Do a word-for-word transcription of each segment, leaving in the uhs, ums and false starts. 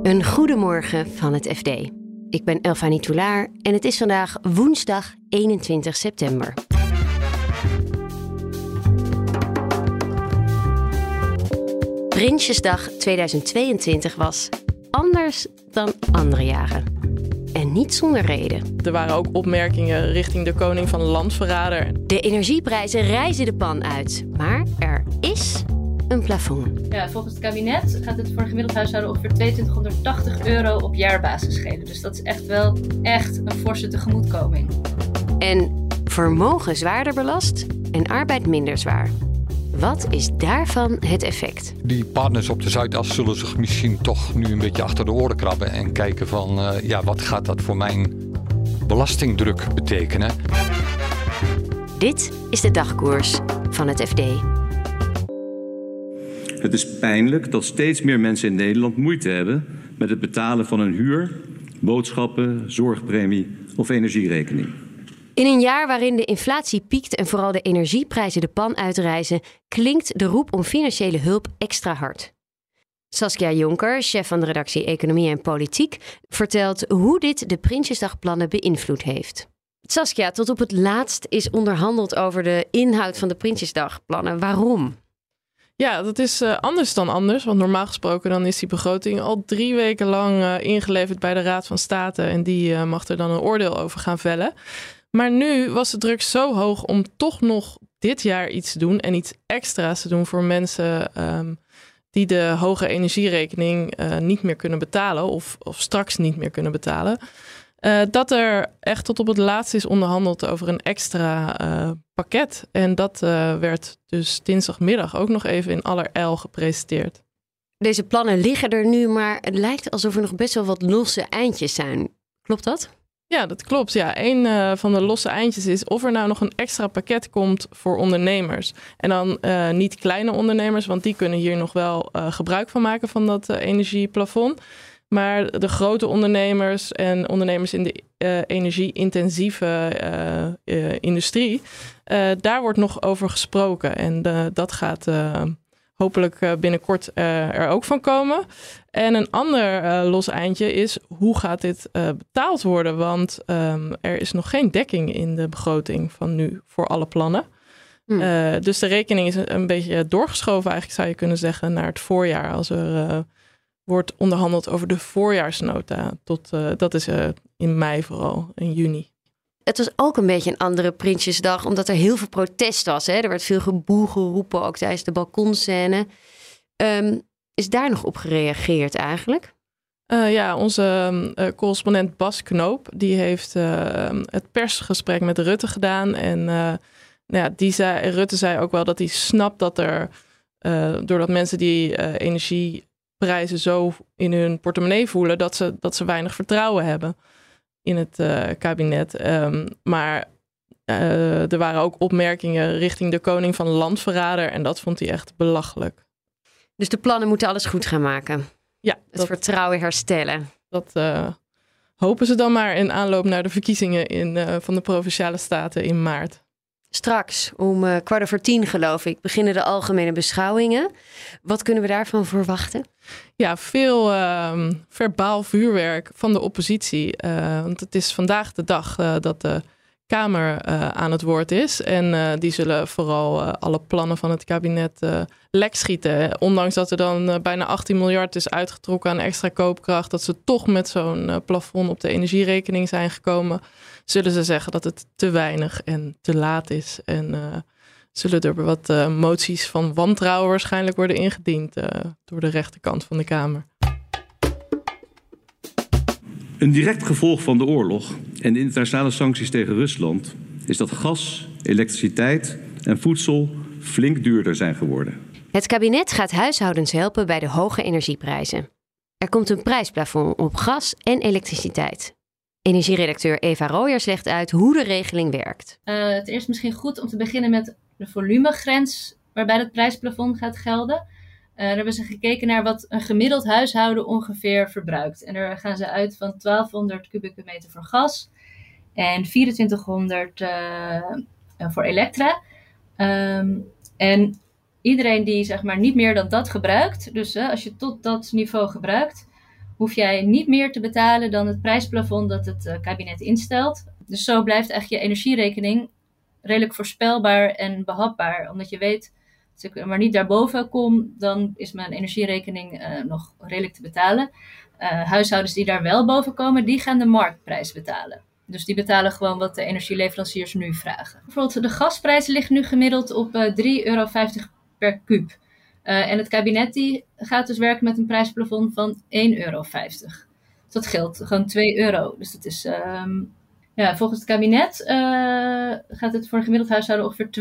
Een goedemorgen van het F D. Ik ben Elfanie Toulaar en het is vandaag woensdag eenentwintig september. Prinsjesdag tweeduizend tweeëntwintig was anders dan andere jaren. En niet zonder reden. Er waren ook opmerkingen richting de koning van landverrader. De energieprijzen rijzen de pan uit. Maar er is een plafond. Ja, volgens het kabinet gaat het voor een gemiddeld huishouden ongeveer tweeduizend euro op jaarbasis schelen. Dus dat is echt wel echt een forse tegemoetkoming. En vermogen zwaarder belast en arbeid minder zwaar. Wat is daarvan het effect? Die partners op de Zuidas zullen zich misschien toch nu een beetje achter de oren krabben en kijken van, uh, ja, wat gaat dat voor mijn belastingdruk betekenen? Dit is de dagkoers van het F D. Het is pijnlijk dat steeds meer mensen in Nederland moeite hebben met het betalen van een huur, boodschappen, zorgpremie of energierekening. In een jaar waarin de inflatie piekt en vooral de energieprijzen de pan uitreizen, klinkt de roep om financiële hulp extra hard. Saskia Jonker, chef van de redactie Economie en Politiek, vertelt hoe dit de Prinsjesdagplannen beïnvloed heeft. Saskia, tot op het laatst is onderhandeld over de inhoud van de Prinsjesdagplannen. Waarom? Ja, dat is uh, anders dan anders. Want normaal gesproken dan is die begroting al drie weken lang uh, ingeleverd bij de Raad van State. En die uh, mag er dan een oordeel over gaan vellen. Maar nu was de druk zo hoog om toch nog dit jaar iets te doen. En iets extra's te doen voor mensen um, die de hoge energierekening uh, niet meer kunnen betalen. Of, of straks niet meer kunnen betalen. Uh, dat er echt tot op het laatst is onderhandeld over een extra uh, pakket. En dat uh, werd dus dinsdagmiddag ook nog even in allerijl gepresenteerd. Deze plannen liggen er nu, maar het lijkt alsof er nog best wel wat losse eindjes zijn. Klopt dat? Ja, dat klopt. Ja, een uh, van de losse eindjes is of er nou nog een extra pakket komt voor ondernemers. En dan uh, niet kleine ondernemers, want die kunnen hier nog wel uh, gebruik van maken van dat uh, energieplafond. Maar de grote ondernemers en ondernemers in de uh, energie-intensieve uh, uh, industrie, uh, daar wordt nog over gesproken. En uh, dat gaat uh, hopelijk uh, binnenkort uh, er ook van komen. En een ander uh, los eindje is, hoe gaat dit uh, betaald worden? Want um, er is nog geen dekking in de begroting van nu voor alle plannen. Hmm. Uh, dus de rekening is een, een beetje doorgeschoven, eigenlijk zou je kunnen zeggen, naar het voorjaar. Als er uh, wordt onderhandeld over de voorjaarsnota. Tot, uh, dat is uh, in mei vooral, in juni. Het was ook een beetje een andere Prinsjesdag, omdat er heel veel protest was. Hè? Er werd veel geboel geroepen, ook tijdens de balkonscène. Um, is daar nog op gereageerd eigenlijk? Uh, ja, onze uh, correspondent Bas Knoop, die heeft uh, het persgesprek met Rutte gedaan. En uh, nou ja, die zei, Rutte zei ook wel dat hij snapt dat er, uh, doordat mensen die uh, energieprijzen zo in hun portemonnee voelen, dat ze, dat ze weinig vertrouwen hebben in het uh, kabinet. Um, maar uh, er waren ook opmerkingen richting de koning van landverrader. En dat vond hij echt belachelijk. Dus de plannen moeten alles goed gaan maken. Ja. Het dat, vertrouwen herstellen. Dat uh, hopen ze dan maar in aanloop naar de verkiezingen in, uh, van de Provinciale Staten in maart. Straks om uh, kwart over tien, geloof ik, beginnen de algemene beschouwingen. Wat kunnen we daarvan verwachten? Ja, veel uh, verbaal vuurwerk van de oppositie. Uh, want het is vandaag de dag uh, dat de Kamer uh, aan het woord is. En uh, die zullen vooral uh, alle plannen van het kabinet uh, lek schieten. Ondanks dat er dan uh, bijna achttien miljard is uitgetrokken aan extra koopkracht, dat ze toch met zo'n uh, plafond op de energierekening zijn gekomen, zullen ze zeggen dat het te weinig en te laat is. En uh, zullen er wat uh, moties van wantrouwen waarschijnlijk worden ingediend uh, door de rechterkant van de Kamer. Een direct gevolg van de oorlog en de internationale sancties tegen Rusland is dat gas, elektriciteit en voedsel flink duurder zijn geworden. Het kabinet gaat huishoudens helpen bij de hoge energieprijzen. Er komt een prijsplafond op gas en elektriciteit. Energieredacteur Eva Rooyers legt uit hoe de regeling werkt. Uh, het is misschien goed om te beginnen met de volumegrens waarbij het prijsplafond gaat gelden. Uh, daar hebben ze gekeken naar wat een gemiddeld huishouden ongeveer verbruikt. En daar gaan ze uit van twaalfhonderd kubieke meter voor gas en vierentwintighonderd uh, voor elektra. Um, en iedereen die zeg maar niet meer dan dat gebruikt, dus uh, als je tot dat niveau gebruikt, hoef jij niet meer te betalen dan het prijsplafond dat het uh, kabinet instelt. Dus zo blijft eigenlijk je energierekening redelijk voorspelbaar en behapbaar. Omdat je weet, als ik maar niet daarboven kom, dan is mijn energierekening uh, nog redelijk te betalen. Uh, huishoudens die daar wel boven komen, die gaan de marktprijs betalen. Dus die betalen gewoon wat de energieleveranciers nu vragen. Bijvoorbeeld de gasprijs ligt nu gemiddeld op uh, drie euro vijftig per kuub. Uh, en het kabinet die gaat dus werken met een prijsplafond van één euro vijftig. Dus dat geldt gewoon twee euro. Dus dat is, um, ja, volgens het kabinet uh, gaat het voor een gemiddeld huishouden ongeveer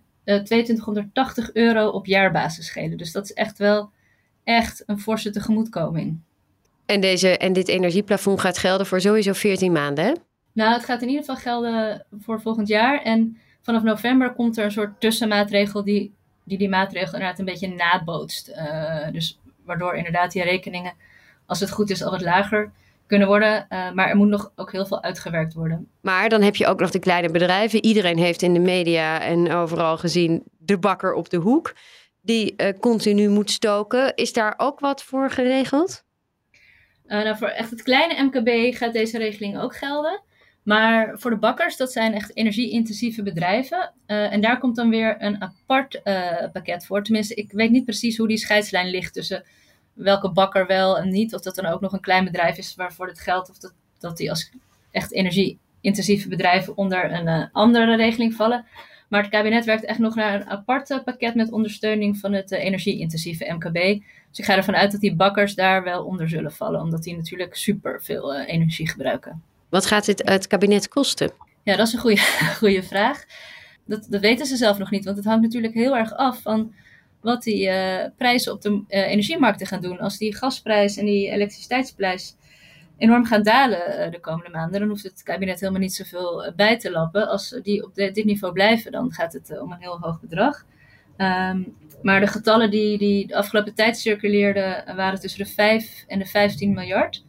tweeduizend euro op jaarbasis schelen. Dus dat is echt wel echt een forse tegemoetkoming. En, deze, en dit energieplafond gaat gelden voor sowieso veertien maanden, hè? Nou, het gaat in ieder geval gelden voor volgend jaar. En vanaf november komt er een soort tussenmaatregel die die, die maatregel inderdaad een beetje nabootst. Uh, dus waardoor inderdaad die rekeningen, als het goed is, al wat lager kunnen worden. Uh, maar er moet nog ook heel veel uitgewerkt worden. Maar dan heb je ook nog de kleine bedrijven. Iedereen heeft in de media en overal gezien de bakker op de hoek die uh, continu moet stoken. Is daar ook wat voor geregeld? Uh, nou, voor echt het kleine M K B gaat deze regeling ook gelden. Maar voor de bakkers, dat zijn echt energie-intensieve bedrijven. Uh, en daar komt dan weer een apart uh, pakket voor. Tenminste, ik weet niet precies hoe die scheidslijn ligt tussen welke bakker wel en niet. Of dat dan ook nog een klein bedrijf is waarvoor het geldt. Of dat, dat die als echt energie-intensieve bedrijven onder een uh, andere regeling vallen. Maar het kabinet werkt echt nog naar een apart pakket met ondersteuning van het uh, energie-intensieve M K B. Dus ik ga ervan uit dat die bakkers daar wel onder zullen vallen. Omdat die natuurlijk super veel uh, energie gebruiken. Wat gaat dit het kabinet kosten? Ja, dat is een goede, goede vraag. Dat, dat weten ze zelf nog niet, want het hangt natuurlijk heel erg af van wat die uh, prijzen op de uh, energiemarkten gaan doen. Als die gasprijs en die elektriciteitsprijs enorm gaan dalen uh, de komende maanden, dan hoeft het kabinet helemaal niet zoveel uh, bij te lappen. Als die op de, dit niveau blijven, dan gaat het uh, om een heel hoog bedrag. Um, maar de getallen die, die de afgelopen tijd circuleerden uh, waren tussen de vijf en de vijftien miljard.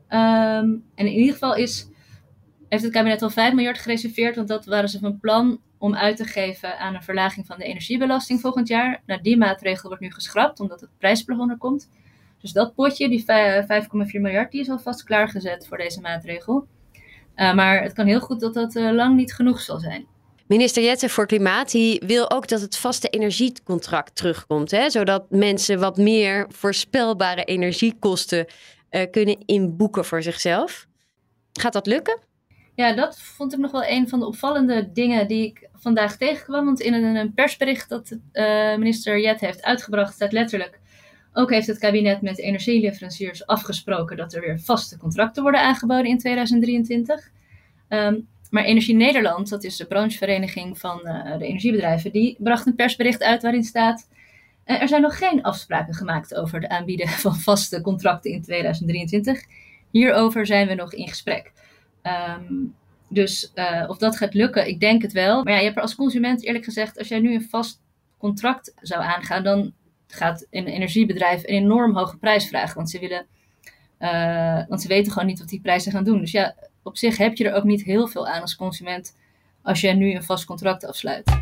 Um, en in ieder geval is, heeft het kabinet al vijf miljard gereserveerd, want dat waren ze van plan om uit te geven aan een verlaging van de energiebelasting volgend jaar. Nou, die maatregel wordt nu geschrapt, omdat het prijsplafond er komt. Dus dat potje, die vijf komma vier miljard, die is alvast klaargezet voor deze maatregel. Uh, maar het kan heel goed dat dat uh, lang niet genoeg zal zijn. Minister Jette voor Klimaat die wil ook dat het vaste energiecontract terugkomt. Hè? Zodat mensen wat meer voorspelbare energiekosten uh, kunnen inboeken voor zichzelf. Gaat dat lukken? Ja, dat vond ik nog wel een van de opvallende dingen die ik vandaag tegenkwam. Want in een, een persbericht dat uh, minister Jette heeft uitgebracht staat letterlijk: ook heeft het kabinet met energieleveranciers afgesproken dat er weer vaste contracten worden aangeboden in tweeduizend drieëntwintig. Um, maar Energie Nederland, dat is de branchevereniging van uh, de energiebedrijven, die bracht een persbericht uit waarin staat: uh, er zijn nog geen afspraken gemaakt over het aanbieden van vaste contracten in tweeduizend drieëntwintig. Hierover zijn we nog in gesprek. Um, dus uh, of dat gaat lukken, ik denk het wel. Maar ja, je hebt er als consument eerlijk gezegd, als jij nu een vast contract zou aangaan, dan gaat een energiebedrijf een enorm hoge prijs vragen. Want ze willen, uh, want ze weten gewoon niet wat die prijzen gaan doen. Dus ja, op zich heb je er ook niet heel veel aan als consument als jij nu een vast contract afsluit.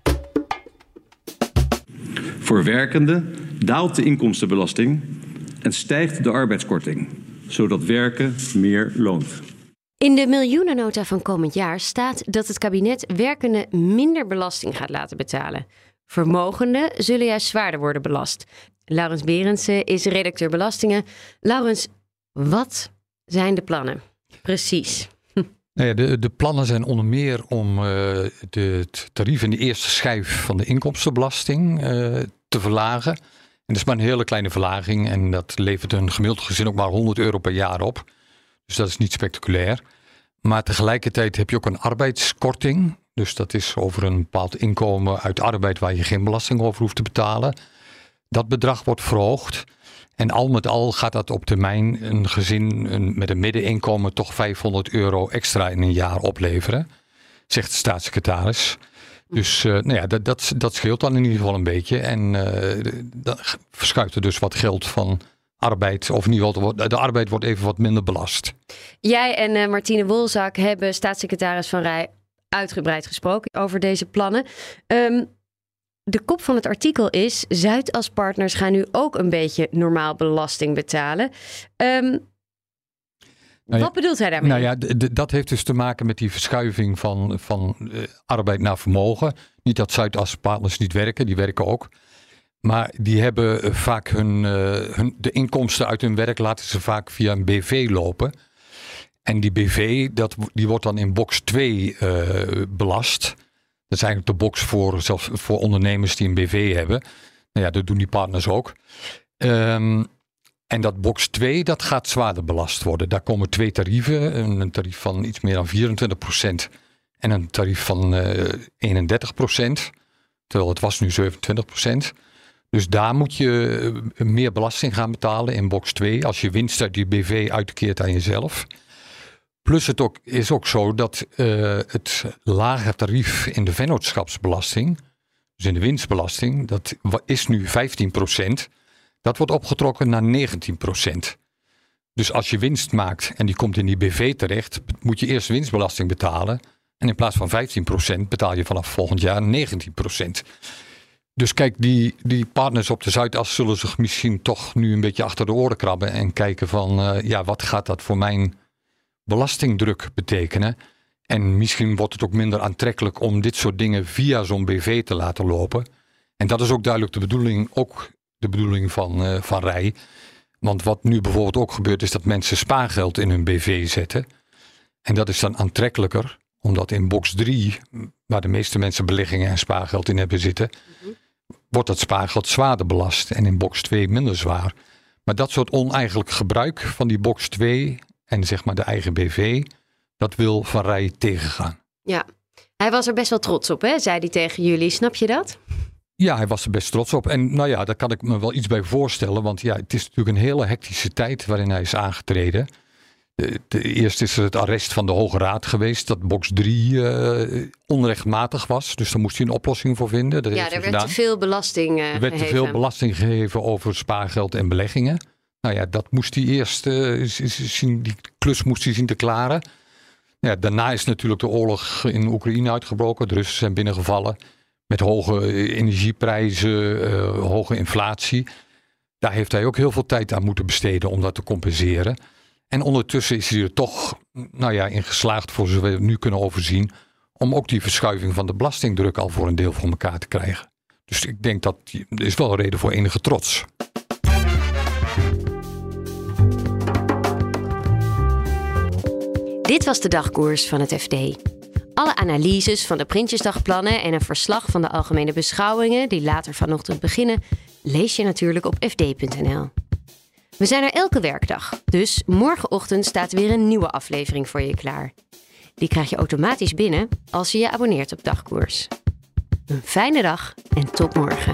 Voor werkenden daalt de inkomstenbelasting en stijgt de arbeidskorting, zodat werken meer loont. In de miljoenennota van komend jaar staat dat het kabinet werkenden minder belasting gaat laten betalen. Vermogenden zullen juist zwaarder worden belast. Laurens Berendsen is redacteur belastingen. Laurens, wat zijn de plannen? Precies. Nou ja, de, de plannen zijn onder meer om uh, de tarief in de eerste schijf van de inkomstenbelasting uh, te verlagen. En dat is maar een hele kleine verlaging en dat levert een gemiddeld gezin ook maar honderd euro per jaar op. Dus dat is niet spectaculair. Maar tegelijkertijd heb je ook een arbeidskorting. Dus dat is over een bepaald inkomen uit arbeid waar je geen belasting over hoeft te betalen. Dat bedrag wordt verhoogd. En al met al gaat dat op termijn een gezin een, met een middeninkomen toch vijfhonderd euro extra in een jaar opleveren. Zegt de staatssecretaris. Dus uh, nou ja, dat, dat, dat scheelt dan in ieder geval een beetje. En uh, dan verschuift er dus wat geld van arbeid. Of in ieder geval, de arbeid wordt even wat minder belast. Jij en uh, Martine Wolzak hebben staatssecretaris Van Rij uitgebreid gesproken over deze plannen. Um, de kop van het artikel is: Zuidaspartners gaan nu ook een beetje normaal belasting betalen. Um, Nou ja, Wat bedoelt hij daarmee? Nou ja, d- d- dat heeft dus te maken met die verschuiving van, van uh, arbeid naar vermogen. Niet dat Zuidas-partners niet werken, die werken ook. Maar die hebben uh, vaak hun, uh, hun, de inkomsten uit hun werk laten ze vaak via een B V lopen. En die B V, dat, die wordt dan in box twee uh, belast. Dat is eigenlijk de box voor, zelfs voor ondernemers die een B V hebben. Nou ja, dat doen die partners ook. Um, en dat box twee, dat gaat zwaarder belast worden. Daar komen twee tarieven. Een tarief van iets meer dan vierentwintig procent. En een tarief van uh, eenendertig procent. Terwijl het was nu zevenentwintig procent. Dus daar moet je meer belasting gaan betalen in box twee. Als je winst uit die B V uitkeert aan jezelf. Plus het ook, is ook zo dat uh, het lage tarief in de vennootschapsbelasting, dus in de winstbelasting, dat is nu vijftien procent. Dat wordt opgetrokken naar negentien procent. Dus als je winst maakt en die komt in die B V terecht, moet je eerst winstbelasting betalen. En in plaats van vijftien procent betaal je vanaf volgend jaar negentien procent. Dus kijk, die, die partners op de Zuidas zullen zich misschien toch nu een beetje achter de oren krabben en kijken van, uh, ja, wat gaat dat voor mijn belastingdruk betekenen? En misschien wordt het ook minder aantrekkelijk om dit soort dingen via zo'n B V te laten lopen. En dat is ook duidelijk de bedoeling, ook de bedoeling van, uh, van Rij. Want wat nu bijvoorbeeld ook gebeurt, is dat mensen spaargeld in hun B V zetten. En dat is dan aantrekkelijker, omdat in box drie, waar de meeste mensen beleggingen en spaargeld in hebben zitten, mm-hmm. wordt dat spaargeld zwaarder belast. En in box twee minder zwaar. Maar dat soort oneigenlijk gebruik van die box twee en zeg maar de eigen B V, dat wil Van Rij tegengaan. Ja, hij was er best wel trots op, hè? Zei hij tegen jullie. Snap je dat? Ja, hij was er best trots op. En nou ja, daar kan ik me wel iets bij voorstellen. Want ja, het is natuurlijk een hele hectische tijd waarin hij is aangetreden. De, de, eerst is er het arrest van de Hoge Raad geweest, dat box drie uh, onrechtmatig was. Dus daar moest hij een oplossing voor vinden. Dat ja, er werd gedaan. te veel belasting uh, Er werd gegeven. te veel belasting gegeven over spaargeld en beleggingen. Nou ja, dat moest hij eerst uh, zien, die klus moest hij zien te klaren. Ja, daarna is natuurlijk de oorlog in Oekraïne uitgebroken. De Russen zijn binnengevallen met hoge energieprijzen, uh, hoge inflatie. Daar heeft hij ook heel veel tijd aan moeten besteden om dat te compenseren. En ondertussen is hij er toch nou ja, in geslaagd, voor zover we het nu kunnen overzien, om ook die verschuiving van de belastingdruk al voor een deel voor elkaar te krijgen. Dus ik denk dat er is wel een reden voor enige trots. Dit was de dagkoers van het F D. Alle analyses van de Prinsjesdagplannen en een verslag van de algemene beschouwingen die later vanochtend beginnen, lees je natuurlijk op f d punt n l. We zijn er elke werkdag, dus morgenochtend staat weer een nieuwe aflevering voor je klaar. Die krijg je automatisch binnen als je je abonneert op Dagkoers. Een fijne dag en tot morgen.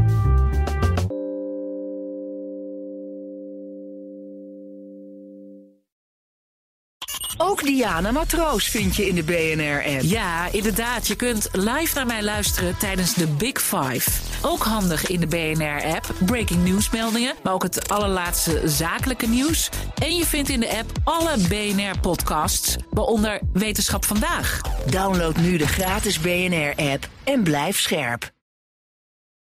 Ook Diana Matroos vind je in de B N R-app. Ja, inderdaad. Je kunt live naar mij luisteren tijdens de Big Five. Ook handig in de B N R-app. Breaking nieuwsmeldingen, maar ook het allerlaatste zakelijke nieuws. En je vindt in de app alle B N R-podcasts, waaronder Wetenschap Vandaag. Download nu de gratis B N R-app en blijf scherp.